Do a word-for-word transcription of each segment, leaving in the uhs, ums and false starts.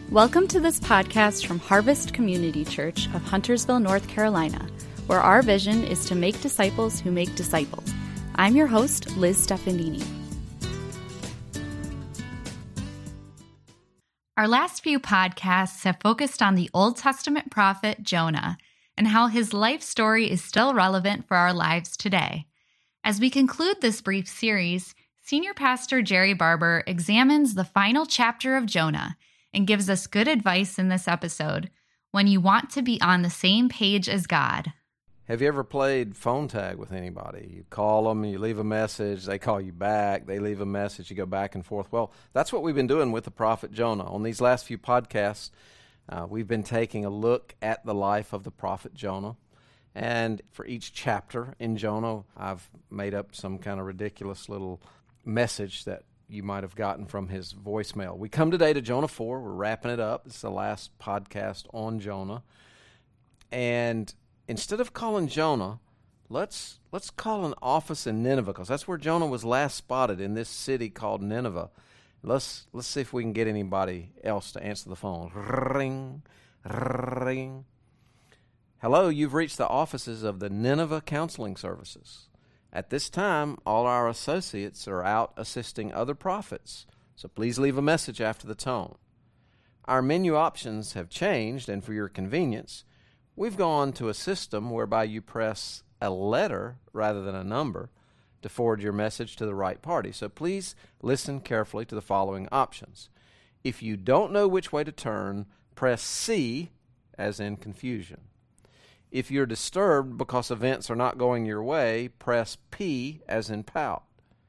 Welcome to this podcast from Harvest Community Church of Huntersville, North Carolina, where our vision is to make disciples who make disciples. I'm your host, Liz Stefanini. Our last few podcasts have focused on the Old Testament prophet Jonah and how his life story is still relevant for our lives today. As we conclude this brief series, Senior Pastor Jerry Barber examines the final chapter of Jonah and gives us good advice in this episode when you want to be on the same page as God. Have you ever played phone tag with anybody? You call them, you leave a message, they call you back, they leave a message, you go back and forth. Well, that's what we've been doing with the prophet Jonah. On these last few podcasts, uh, we've been taking a look at the life of the prophet Jonah. And for each chapter in Jonah, I've made up some kind of ridiculous little message that you might have gotten from his voicemail. We come today to Jonah four. We're wrapping it up. This is the last podcast on Jonah. And instead of calling Jonah, let's let's call an office in Nineveh, because that's where Jonah was last spotted, in this city called Nineveh. Let's let's see if we can get anybody else to answer the phone. Ring, ring. Hello, you've reached the offices of the Nineveh Counseling Services. At this time, all our associates are out assisting other prophets, so please leave a message after the tone. Our menu options have changed, and for your convenience, we've gone to a system whereby you press a letter rather than a number to forward your message to the right party. So please listen carefully to the following options. If you don't know which way to turn, press C, as in confusion. If you're disturbed because events are not going your way, press P, as in pout.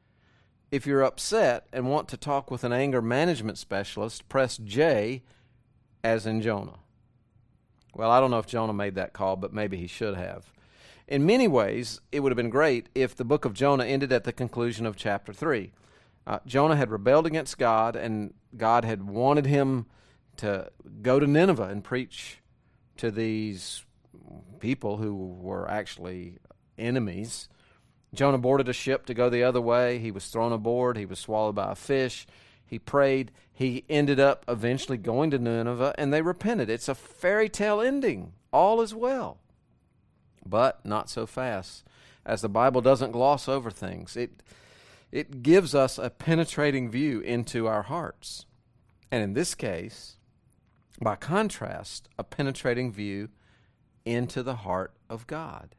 If you're upset and want to talk with an anger management specialist, press J, as in Jonah. Well, I don't know if Jonah made that call, but maybe he should have. In many ways, it would have been great if the book of Jonah ended at the conclusion of chapter three. Uh, Jonah had rebelled against God, and God had wanted him to go to Nineveh and preach to these people who were actually enemies. Jonah boarded a ship to go the other way. He was thrown aboard. He was swallowed by a fish. He prayed. He ended up eventually going to Nineveh, and they repented. It's a fairy tale ending. All is well. But not so fast, as the Bible doesn't gloss over things. It, it gives us a penetrating view into our hearts. And in this case, by contrast, a penetrating view into the heart of God.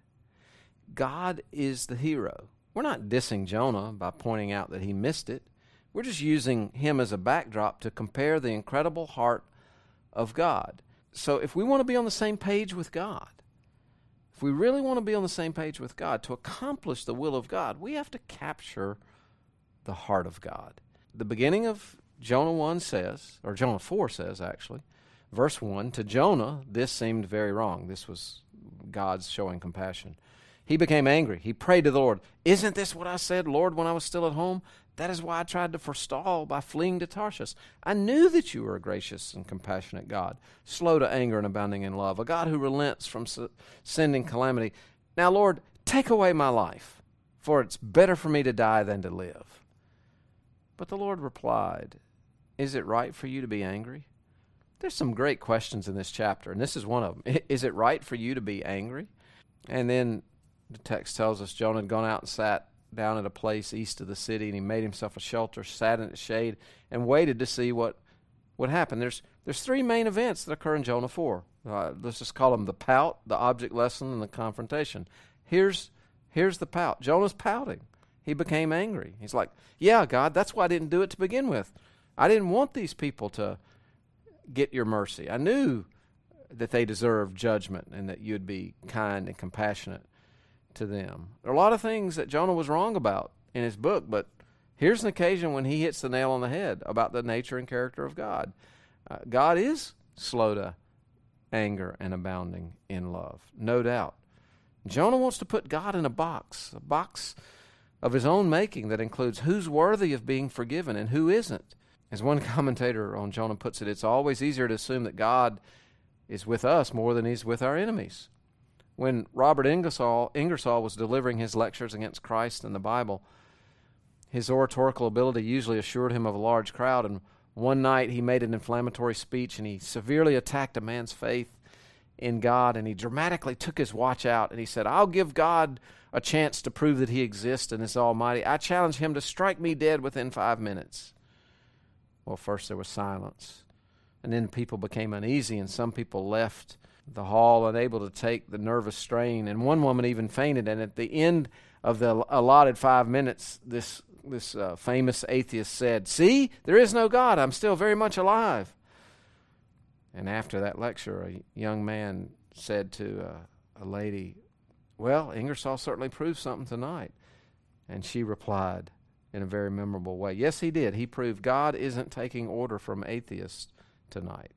God is the hero. We're not dissing Jonah by pointing out that he missed it. We're just using him as a backdrop to compare the incredible heart of God. So if we want to be on the same page with God, if we really want to be on the same page with God, to accomplish the will of God, we have to capture the heart of God. The beginning of Jonah one says, or Jonah four says actually, verse one, to Jonah, this seemed very wrong. This was God's showing compassion. He became angry. He prayed to the Lord. Isn't this what I said, Lord, when I was still at home? That is why I tried to forestall by fleeing to Tarshish. I knew that you were a gracious and compassionate God, slow to anger and abounding in love, a God who relents from sending calamity. Now, Lord, take away my life, for it's better for me to die than to live. But the Lord replied, is it right for you to be angry? There's some great questions in this chapter, and this is one of them. Is it right for you to be angry? And then the text tells us Jonah had gone out and sat down at a place east of the city, and he made himself a shelter, sat in its shade, and waited to see what would happen. There's there's three main events that occur in Jonah four. Uh, let's just call them the pout, the object lesson, and the confrontation. Here's here's the pout. Jonah's pouting. He became angry. He's like, yeah, God, that's why I didn't do it to begin with. I didn't want these people to get your mercy. I knew that they deserved judgment and that you'd be kind and compassionate to them. There are a lot of things that Jonah was wrong about in his book, but here's an occasion when he hits the nail on the head about the nature and character of God. Uh, God is slow to anger and abounding in love, no doubt. Jonah wants to put God in a box, a box of his own making that includes who's worthy of being forgiven and who isn't. As one commentator on Jonah puts it, it's always easier to assume that God is with us more than he's with our enemies. When Robert Ingersoll, Ingersoll was delivering his lectures against Christ and the Bible, his oratorical ability usually assured him of a large crowd, and One night he made an inflammatory speech and he severely attacked a man's faith in God, and he dramatically took his watch out and he said, "I'll give God a chance to prove that he exists and is almighty. I challenge him to strike me dead within five minutes. Well, first there was silence, and then people became uneasy, and some people left the hall unable to take the nervous strain, and one woman even fainted. And at the end of the allotted five minutes, this this uh, famous atheist said, "See, there is no God. I'm still very much alive." And after that lecture, a young man said to uh, a lady, "Well, Ingersoll certainly proved something tonight." And she replied in a very memorable way, "Yes, he did. He proved God isn't taking order from atheists tonight."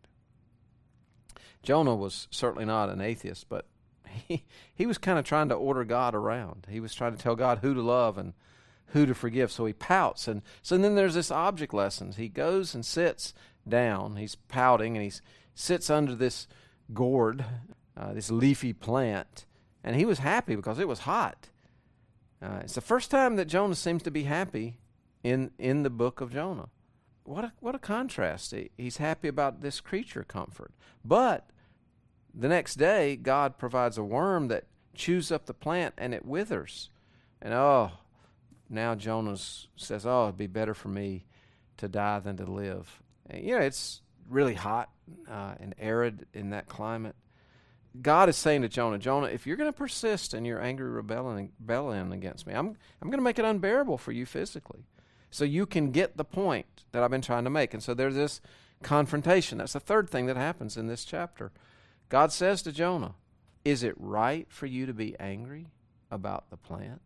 Jonah was certainly not an atheist, but he, he was kind of trying to order God around. He was trying to tell God who to love and who to forgive. So he pouts. And so then there's this object lessons. He goes and sits down. He's pouting, and he sits under this gourd, uh, this leafy plant. And he was happy because it was hot. Uh, it's the first time that Jonah seems to be happy in, in the book of Jonah. What a, what a contrast. He, he's happy about this creature comfort. But the next day, God provides a worm that chews up the plant and it withers. And oh, now Jonah says, "Oh, it'd be better for me to die than to live." And, you know, it's really hot uh, and arid in that climate. God is saying to Jonah, "Jonah, if you're going to persist in your angry rebellion, rebellion against me, I'm, I'm going to make it unbearable for you physically, so you can get the point that I've been trying to make." And so there's this confrontation. That's the third thing that happens in this chapter. God says to Jonah, "Is it right for you to be angry about the plant?"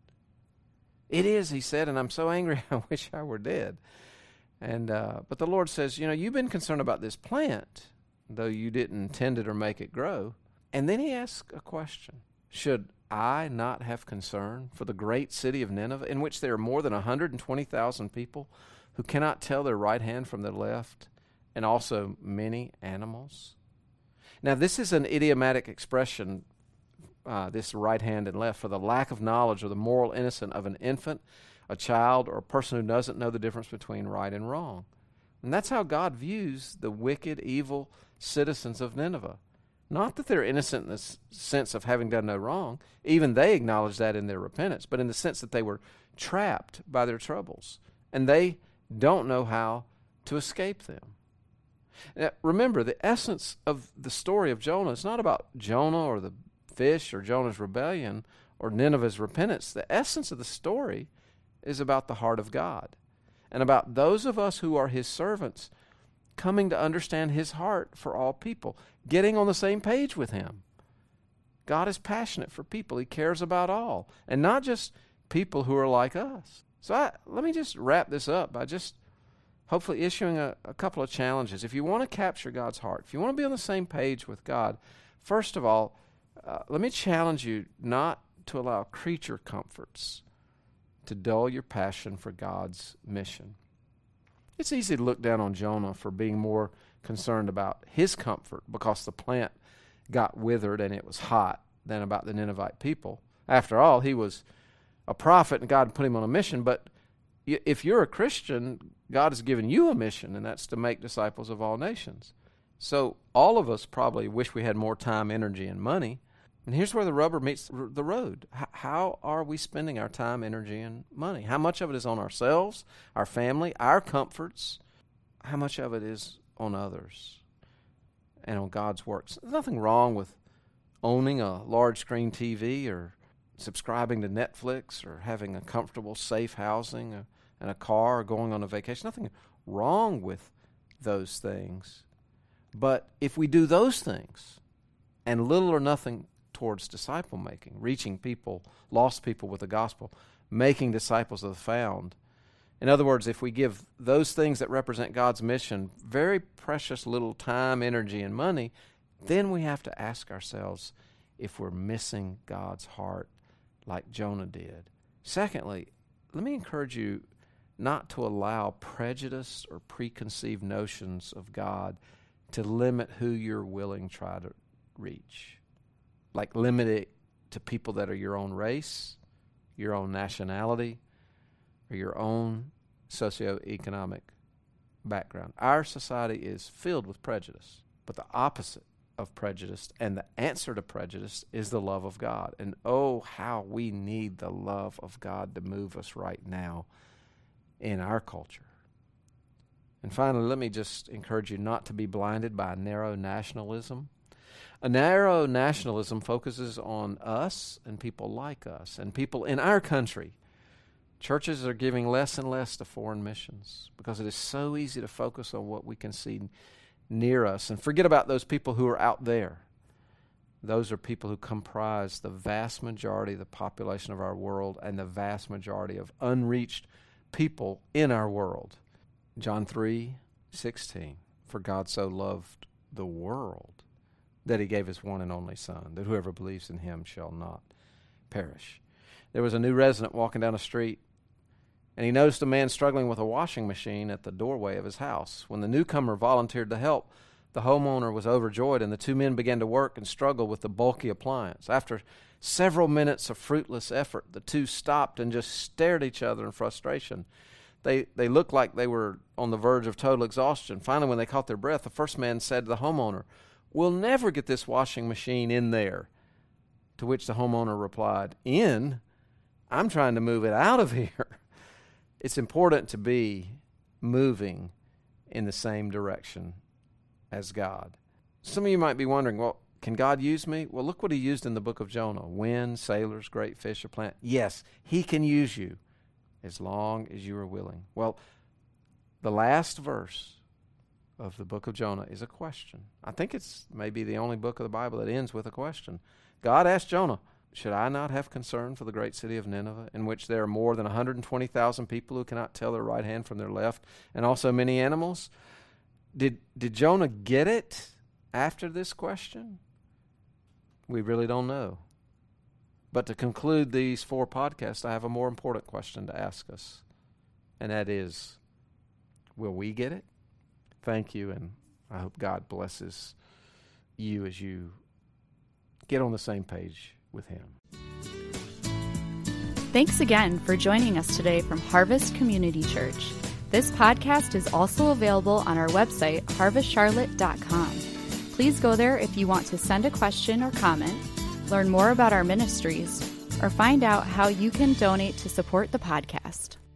"It is," he said, "and I'm so angry I wish I were dead." And uh, but the Lord says, "You know, you've been concerned about this plant, though you didn't tend it or make it grow." And then he asks a question. "Should I not have concern for the great city of Nineveh, in which there are more than one hundred twenty thousand people who cannot tell their right hand from their left, and also many animals?" Now, this is an idiomatic expression, uh, this right hand and left, for the lack of knowledge or the moral innocence of an infant, a child, or a person who doesn't know the difference between right and wrong. And that's how God views the wicked, evil citizens of Nineveh. Not that they're innocent in the s- sense of having done no wrong. Even they acknowledge that in their repentance, but in the sense that they were trapped by their troubles, and they don't know how to escape them. Now, remember, the essence of the story of Jonah is not about Jonah or the fish or Jonah's rebellion or Nineveh's repentance. The essence of the story is about the heart of God and about those of us who are his servants coming to understand his heart for all people, getting on the same page with him. God is passionate for people. He cares about all, and not just people who are like us. So I, let me just wrap this up by just hopefully issuing a, a couple of challenges. If you want to capture God's heart, if you want to be on the same page with God, first of all, uh, let me challenge you not to allow creature comforts to dull your passion for God's mission. It's easy to look down on Jonah for being more concerned about his comfort because the plant got withered and it was hot than about the Ninevite people. After all, he was a prophet and God put him on a mission, but if you're a Christian, God has given you a mission, and that's to make disciples of all nations. So all of us probably wish we had more time, energy, and money. And here's where the rubber meets the road. H- how are we spending our time, energy, and money? How much of it is on ourselves, our family, our comforts? How much of it is on others and on God's works? There's nothing wrong with owning a large screen T V or subscribing to Netflix or having a comfortable, safe housing or, and a car or going on a vacation. Nothing wrong with those things. But if we do those things and little or nothing towards disciple making, reaching people, lost people with the gospel, making disciples of the found. In other words, if we give those things that represent God's mission very precious little time, energy, and money, then we have to ask ourselves if we're missing God's heart like Jonah did. Secondly, let me encourage you not to allow prejudice or preconceived notions of God to limit who you're willing to try to reach. Like limit it to people that are your own race, your own nationality, or your own socioeconomic background. Our society is filled with prejudice, but the opposite of prejudice and the answer to prejudice is the love of God. And oh, how we need the love of God to move us right now in our culture. And finally, let me just encourage you not to be blinded by narrow nationalism. A narrow nationalism focuses on us and people like us and people in our country. Churches are giving less and less to foreign missions because it is so easy to focus on what we can see near us and forget about those people who are out there. Those are people who comprise the vast majority of the population of our world and the vast majority of unreached people in our world. John three sixteen, for God so loved the world that he gave his one and only Son, that whoever believes in him shall not perish. There was a new resident walking down the street, and he noticed a man struggling with a washing machine at the doorway of his house. When the newcomer volunteered to help, the homeowner was overjoyed, and the two men began to work and struggle with the bulky appliance. After several minutes of fruitless effort, the two stopped and just stared at each other in frustration. They they looked like they were on the verge of total exhaustion. Finally, when they caught their breath, the first man said to the homeowner, "We'll never get this washing machine in there." To which the homeowner replied, "In? I'm trying to move it out of here." It's important to be moving in the same direction as God. Some of you might be wondering, well, can God use me? Well, look what he used in the book of Jonah. Wind, sailors, great fish, a plant. Yes, he can use you as long as you are willing. Well, the last verse of the book of Jonah is a question. I think it's maybe the only book of the Bible that ends with a question. God asked Jonah, should I not have concern for the great city of Nineveh, in which there are more than one hundred twenty thousand people who cannot tell their right hand from their left, and also many animals? Did, did Jonah get it after this question? We really don't know. But to conclude these four podcasts, I have a more important question to ask us, and that is, will we get it? Thank you, and I hope God blesses you as you get on the same page with him. Thanks again for joining us today from Harvest Community Church. This podcast is also available on our website, harvest charlotte dot com. Please go there if you want to send a question or comment, learn more about our ministries, or find out how you can donate to support the podcast.